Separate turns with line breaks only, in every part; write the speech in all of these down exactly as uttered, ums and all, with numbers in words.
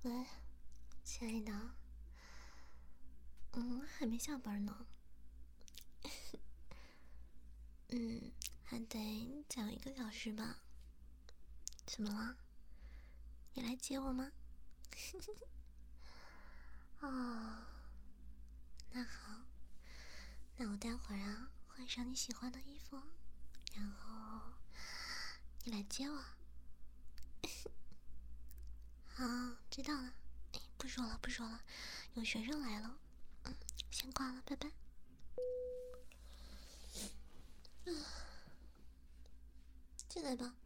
喂，亲爱的，嗯，还没下班呢。嗯，还得再有一个小时吧。怎么了？你来接我吗？哦，那好，那我待会儿啊换上你喜欢的衣服，然后你来接我。好，知道了。哎，不说了，不说了，有学生来了。嗯，先挂了，拜拜。进来吧。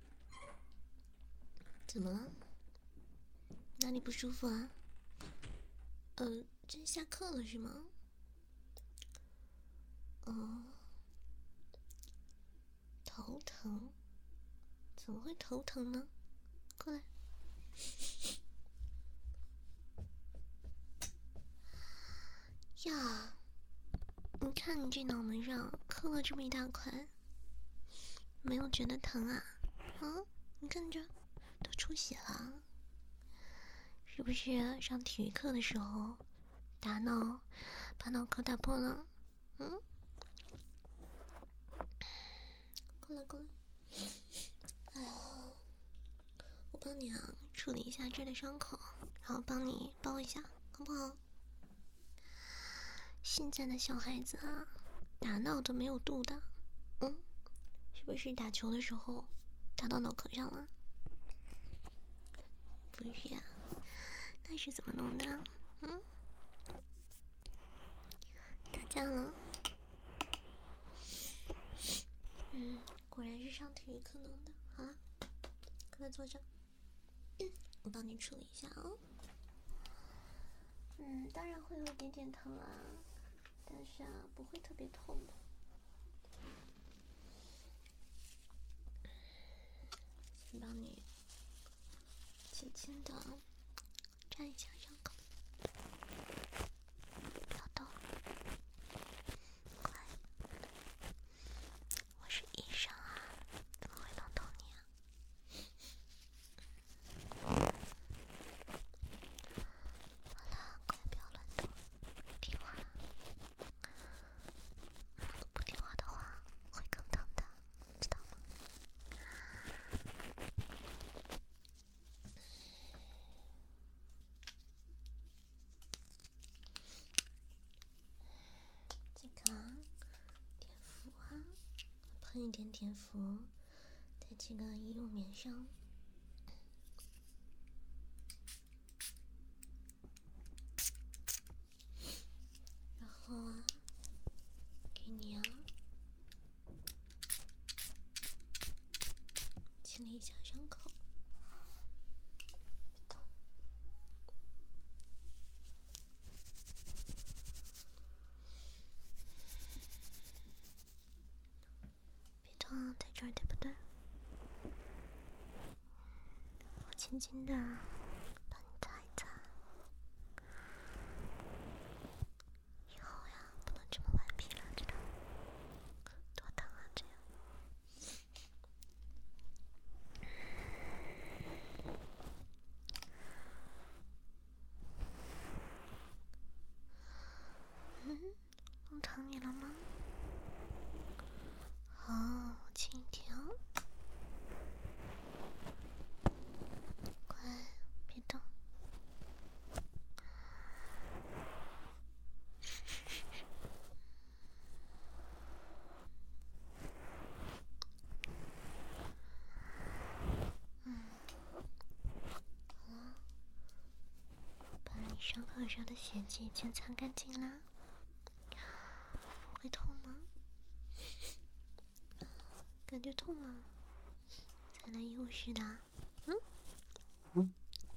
怎么了？哪里不舒服啊？呃，这下课了是吗？哦，头疼？怎么会头疼呢？过来。呀，你看你这脑门上磕了这么一大块，没有觉得疼啊？啊，你看这都出血了，是不是上体育课的时候打脑把脑壳打破了？嗯，过来过来。哎呀，我帮你啊处理一下这的伤口，然后帮你包一下，好不好？现在的小孩子啊，打闹都没有度的，嗯，是不是打球的时候打到脑壳上了？不是啊，那是怎么弄的？嗯，打架了。嗯，果然是上体育课弄的。好了，快来坐着，我帮你处理一下哦。嗯，当然会有一点点疼啊，但是啊，不会特别痛的。先帮你轻轻的沾一下伤口，不要动，乖。我是医生啊，怎么会弄到你啊？好了，快不要乱动，听话。不听话的话会更疼的，知道吗？这个啊，碘伏啊，喷一点碘伏在这个医用棉上。然后啊，给你啊清理一下伤口。别痛啊，在这儿对不对？我轻轻的帮你擦一擦。以后呀，不能这么顽皮了，知道吗？多疼啊，这样。嗯，弄疼你了吗？好，我轻一点哦。乖，别动。嗯，好了，把你伤口上的血迹已经擦干净啦。会痛吗？感觉痛吗？再来医务室的。嗯。嗯。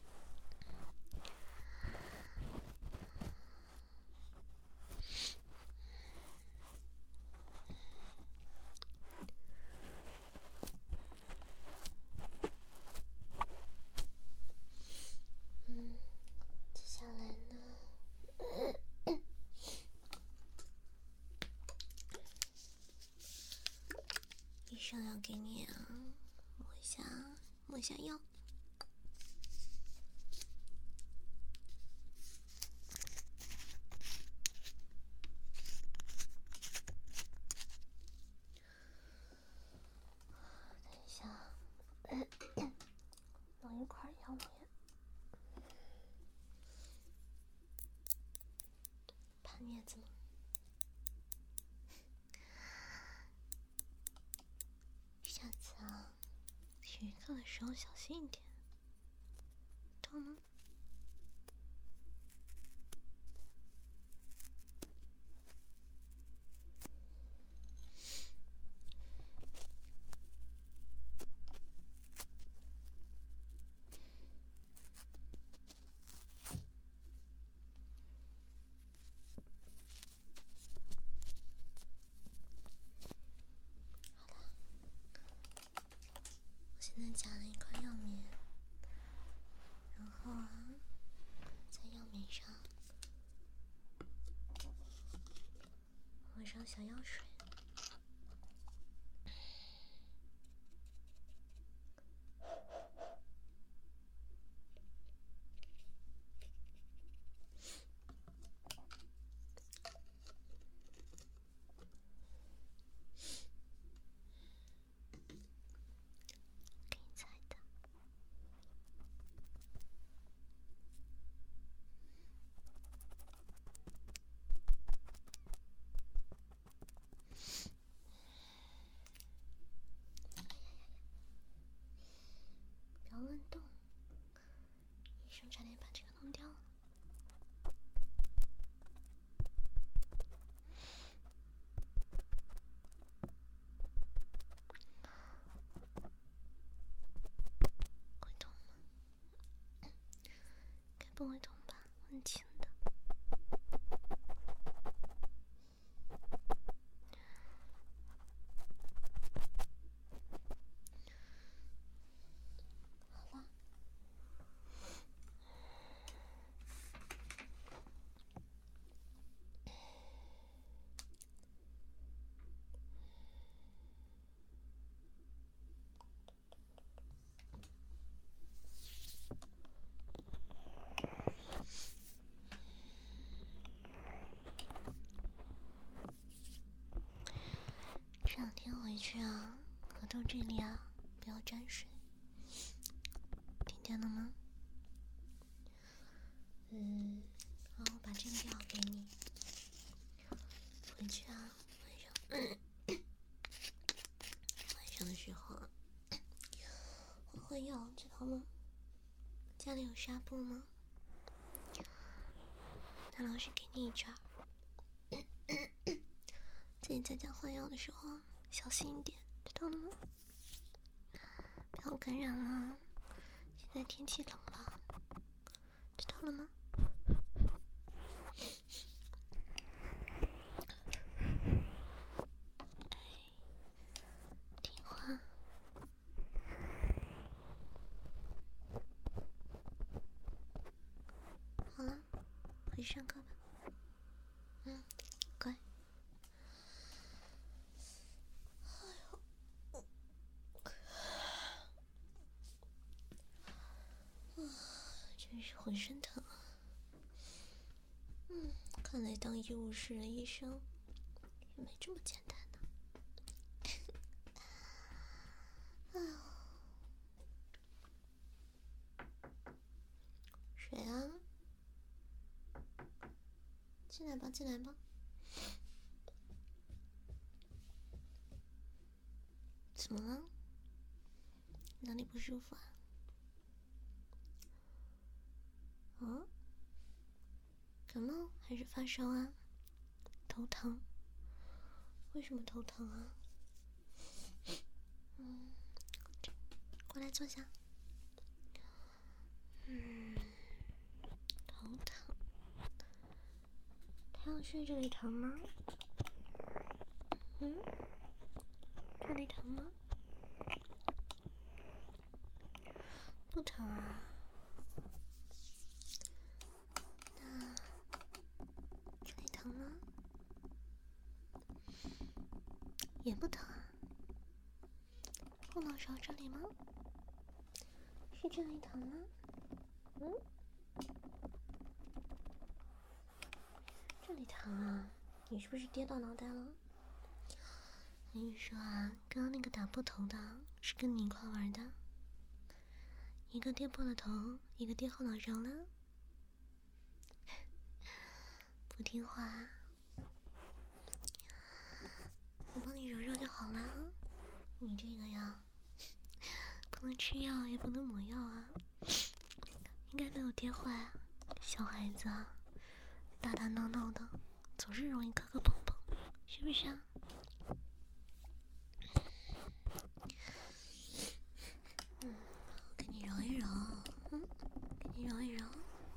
嗯，接下来呢？医生要给你啊抹一下抹一下药。 一块药棉，怕镊子吗？下次啊，体育课的时候小心一点，懂吗？现在夹了一块药棉，然后啊，在药棉上抹上小药水，给你猜的。不要乱动，医生差点把这个弄掉了。会痛吗？该不会痛吧，很轻的。好了。这两天回去啊，额头这里啊，不要沾水，听见了吗？嗯，好，我把这个药给你。回去啊，晚上，晚上的时候啊，换换药，知道吗？家里有纱布吗？那老师给你一张。自己在家换药的时候啊，小心一点，知道了吗？不要感染了，现在天气冷了，知道了吗？听话。好了，回去上课吧。嗯，乖。真是浑身疼啊！嗯，看来当医务室的医生也没这么简单呢。哎呦，水啊，进来吧，进来吧。怎么了？哪里不舒服啊？哦，感冒还是发烧啊？头疼？为什么头疼啊？嗯，过来坐下。嗯，头疼。太阳穴这里疼吗？嗯，这里疼吗？不疼啊。那这里疼吗？也不疼啊。后脑勺这里吗？是这里疼吗？嗯，这里疼啊。你是不是跌到脑袋了？我跟你说啊，刚刚那个打破头的是跟你一块玩的， 一个跌破了头，一个跌后脑勺了。不听话，我帮你揉揉就好了。你这个呀，不能吃药，也不能抹药啊。应该没有跌坏啊，小孩子啊，打打闹闹的，总是容易磕磕碰碰，是不是啊？嗯，给你揉一揉，嗯，给你揉一揉。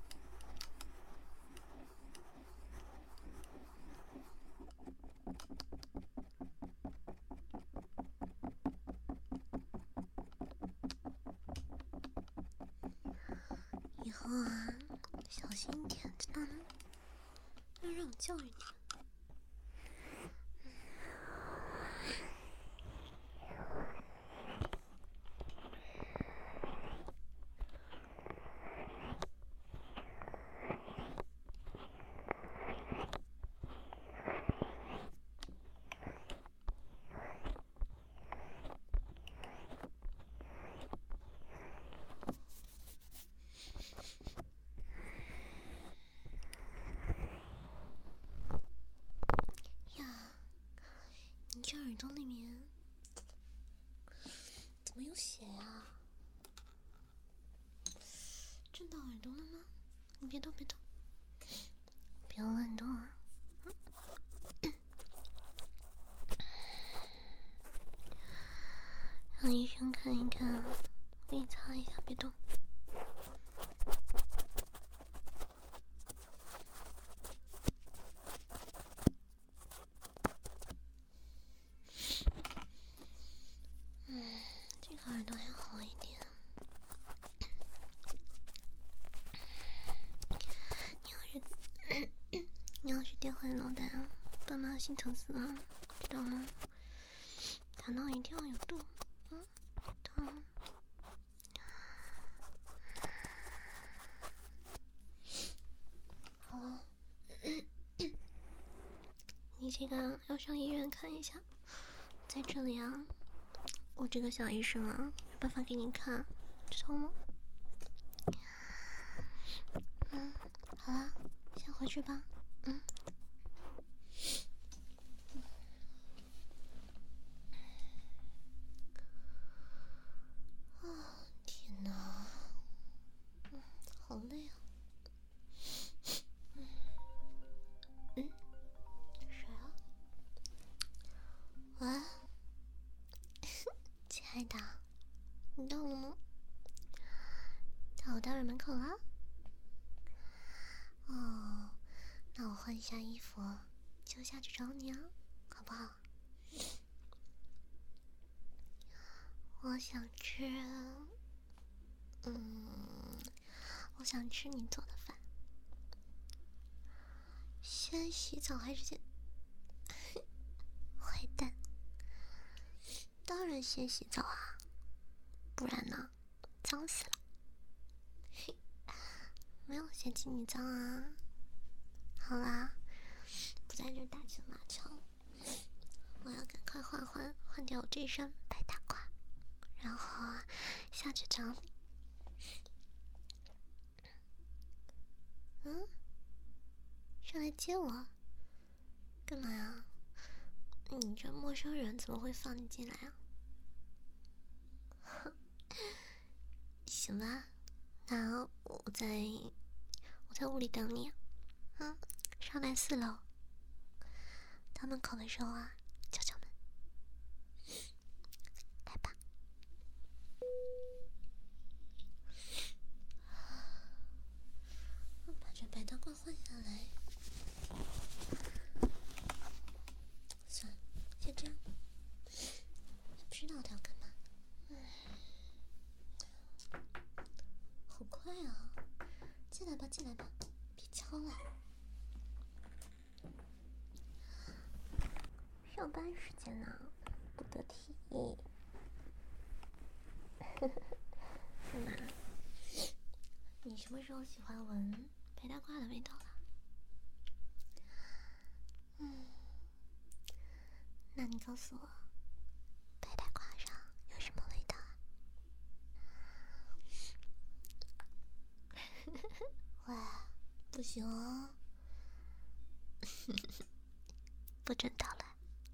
以后啊，小心一点，知道吗？要让我教育你。呀，你这耳朵里面怎么有血呀？震到耳朵了吗？你别动，别动，别乱动啊！让医生看一看，给你擦一下，别动。嗯，这个耳朵还好一点。你要是你要是跌坏脑袋啊，爸妈心疼死了，知道吗？打闹一定要有度，嗯，疼。好了，你这个要上医院看一下，在这里啊，我这个小医生啊，有办法给你看，知道吗？嗯，好了，先回去吧。嗯。啊，天哪，嗯，好累啊。嗯，嗯，谁啊？喂，亲爱的，你到了吗？到我大人门口了。哦，那我换一下衣服，就下去找你啊，好不好？我想吃，嗯，我想吃你做的饭。先洗澡还是先？坏蛋！当然先洗澡啊，不然呢，脏死了。没有嫌弃你脏啊。好啦，不在这打情骂俏，我要赶快换换换掉我这身白大褂，然后啊下去找你。嗯，上来接我？干嘛呀？你这陌生人怎么会放你进来啊？行吧，那我在我在屋里等你。嗯，上来四楼，到门口的时候啊，敲敲门。来吧。把这白大褂换下来。算了，先这样。也不知道他要干嘛。好快啊！进来吧，进来吧，别敲了。上班时间呢，不得体。是吗？你什么时候喜欢闻白大褂的味道了？嗯，那你告诉我，白大褂上有什么味道啊？ 不行哦，不准捣乱。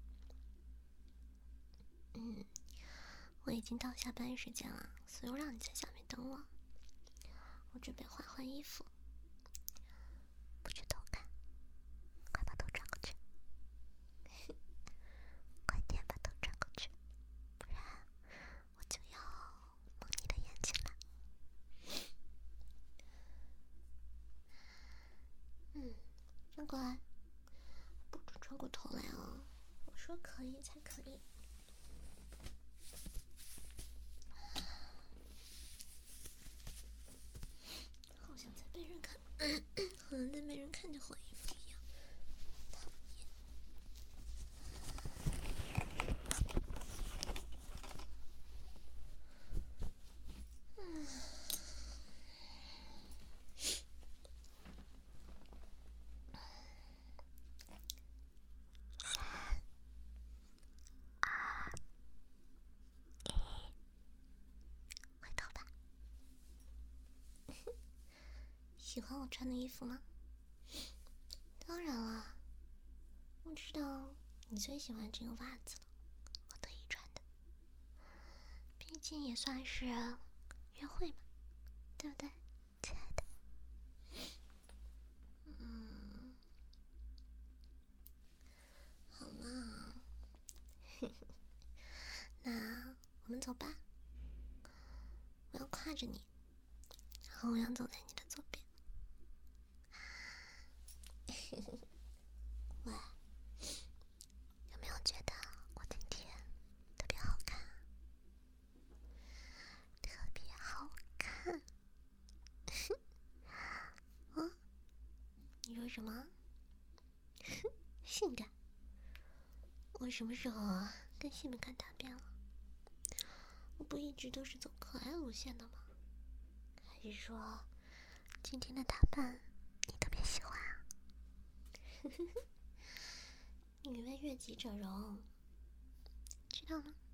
嗯，我已经到下班时间了，所以我让你在下面等我。我准备换换衣服，不许偷看，快把头转过去，快点把头转过去，不然我就要蒙你的眼睛了。嗯，那乖，不准转过头来哦，我说可以才可以。好像在被人看，好像在被人看着换衣服一样，讨厌。嗯。回头吧。喜欢我穿的衣服吗？当然了，我知道你最喜欢这个袜子了，我特意穿的。毕竟也算是约会嘛，对不对，亲爱的？嗯，好啦，那我们走吧。我要挎着你，然后我要走在你的左边。喂，有没有觉得我今天特别好看？特别好看。啊？你说什么？性感？我什么时候啊跟性感搭边了？我不一直都是走可爱路线的吗？还是说今天的打扮你特别喜欢啊？女为悦己者容，知道吗？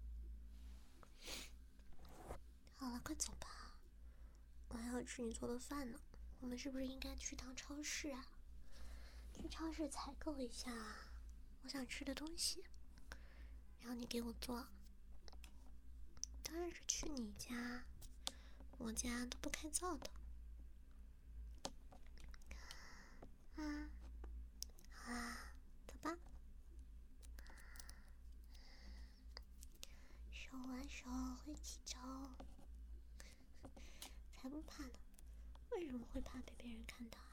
好了，快走吧，我还要吃你做的饭呢。我们是不是应该去趟超市啊？去超市采购一下我想吃的东西，然后你给我做。当然是去你家，我家都不开灶的。嗯，好啦，走吧。手挽手会起走，才不怕呢。为什么会怕被别人看到啊？